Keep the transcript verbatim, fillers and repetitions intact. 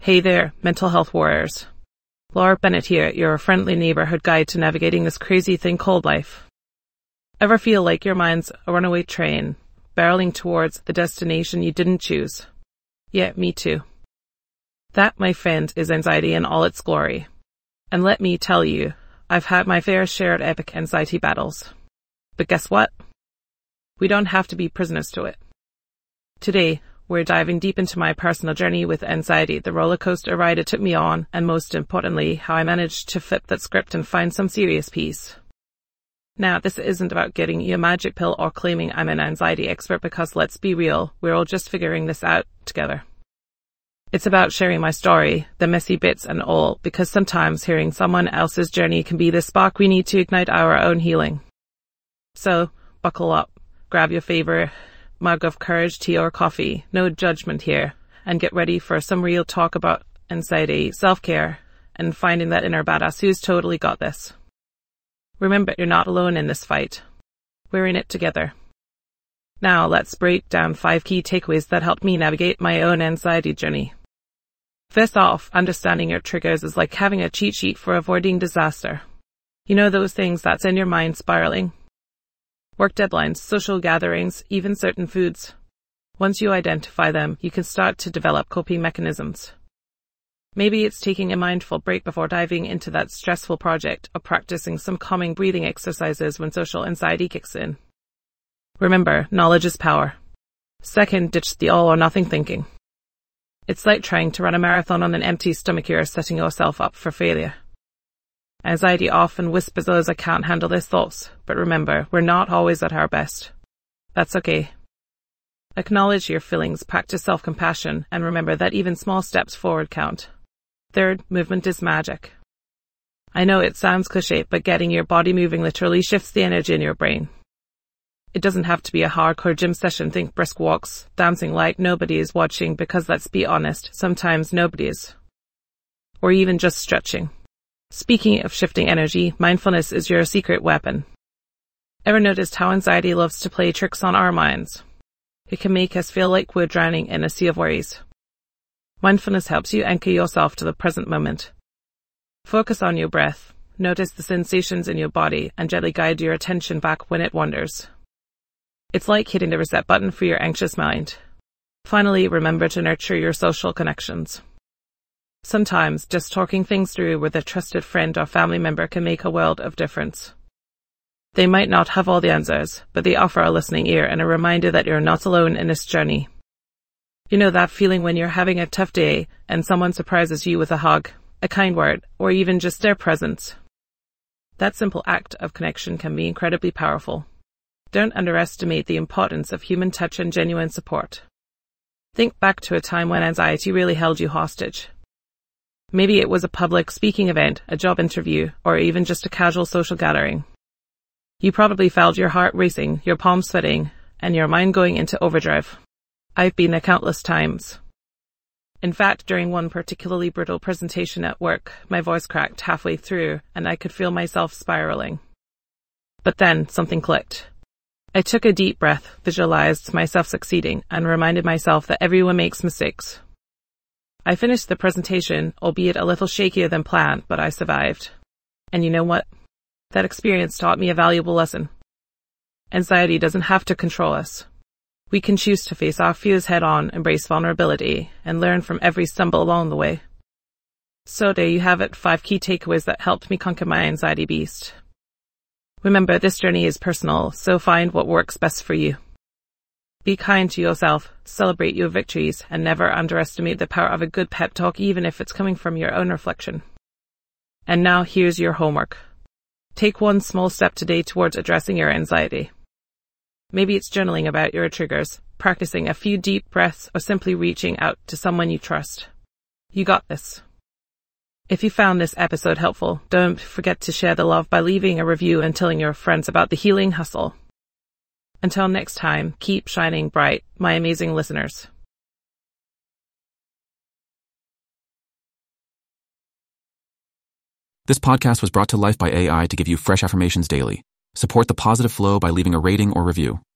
Hey there, mental health warriors. Laura Bennett here, your friendly neighborhood guide to navigating this crazy thing called life. Ever feel like your mind's a runaway train, barreling towards the destination you didn't choose? Yeah, me too. That, my friend, is anxiety in all its glory. And let me tell you, I've had my fair share of epic anxiety battles. But guess what? We don't have to be prisoners to it. Today, we're diving deep into my personal journey with anxiety, the roller coaster ride it took me on, and most importantly, how I managed to flip that script and find some serious peace. Now, this isn't about getting you a magic pill or claiming I'm an anxiety expert, because let's be real, we're all just figuring this out together. It's about sharing my story, the messy bits and all, because sometimes hearing someone else's journey can be the spark we need to ignite our own healing. So, buckle up, grab your favorite mug of courage, tea or coffee, no judgment here, and get ready for some real talk about anxiety, self-care, and finding that inner badass who's totally got this. Remember, you're not alone in this fight. We're in it together. Now, let's break down five key takeaways that helped me navigate my own anxiety journey. First off, understanding your triggers is like having a cheat sheet for avoiding disaster. You know those things that send your mind spiraling? Work deadlines, social gatherings, even certain foods. Once you identify them, you can start to develop coping mechanisms. Maybe it's taking a mindful break before diving into that stressful project, or practicing some calming breathing exercises when social anxiety kicks in. Remember, knowledge is power. Second, ditch the all or nothing thinking. It's like trying to run a marathon on an empty stomach. You're setting yourself up for failure. Anxiety often whispers us I can't handle these thoughts, but remember, we're not always at our best. That's okay. Acknowledge your feelings, practice self-compassion, and remember that even small steps forward count. Third, movement is magic. I know it sounds cliché, but getting your body moving literally shifts the energy in your brain. It doesn't have to be a hardcore gym session. Think brisk walks, dancing like nobody is watching, because let's be honest, sometimes nobody is. Or even just stretching. Speaking of shifting energy, mindfulness is your secret weapon. Ever noticed how anxiety loves to play tricks on our minds? It can make us feel like we're drowning in a sea of worries. Mindfulness helps you anchor yourself to the present moment. Focus on your breath, notice the sensations in your body, and gently guide your attention back when it wanders. It's like hitting the reset button for your anxious mind. Finally, remember to nurture your social connections. Sometimes, just talking things through with a trusted friend or family member can make a world of difference. They might not have all the answers, but they offer a listening ear and a reminder that you're not alone in this journey. You know that feeling when you're having a tough day and someone surprises you with a hug, a kind word, or even just their presence? That simple act of connection can be incredibly powerful. Don't underestimate the importance of human touch and genuine support. Think back to a time when anxiety really held you hostage. Maybe it was a public speaking event, a job interview, or even just a casual social gathering. You probably felt your heart racing, your palms sweating, and your mind going into overdrive. I've been there countless times. In fact, during one particularly brutal presentation at work, my voice cracked halfway through, and I could feel myself spiraling. But then, something clicked. I took a deep breath, visualized myself succeeding, and reminded myself that everyone makes mistakes. I finished the presentation, albeit a little shakier than planned, but I survived. And you know what? That experience taught me a valuable lesson. Anxiety doesn't have to control us. We can choose to face our fears head on, embrace vulnerability, and learn from every stumble along the way. So there you have it, five key takeaways that helped me conquer my anxiety beast. Remember, this journey is personal, so find what works best for you. Be kind to yourself, celebrate your victories, and never underestimate the power of a good pep talk, even if it's coming from your own reflection. And now here's your homework. Take one small step today towards addressing your anxiety. Maybe it's journaling about your triggers, practicing a few deep breaths, or simply reaching out to someone you trust. You got this. If you found this episode helpful, don't forget to share the love by leaving a review and telling your friends about the healing hustle. Until next time, keep shining bright, my amazing listeners. This podcast was brought to life by A I to give you fresh affirmations daily. Support the positive flow by leaving a rating or review.